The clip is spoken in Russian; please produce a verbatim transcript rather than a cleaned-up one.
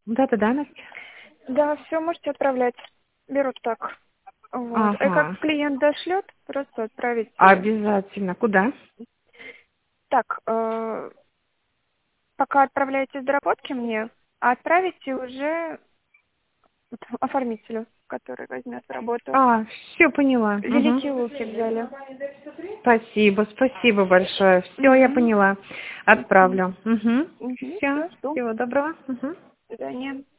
Да-да-да, Настя. Да, все, можете отправлять. Берут так. Вот. И как Ага. клиент дошлет, просто отправите. Обязательно. Куда? Так, э, пока отправляете с доработки мне, а отправите уже оформителю, который возьмет работу. А, все поняла. Угу. Великие Луки взяли. Спасибо, спасибо большое. Все, я Угу. поняла. Отправлю. Угу. Угу. Все. Все, жду. Всего доброго. Угу. До свидания.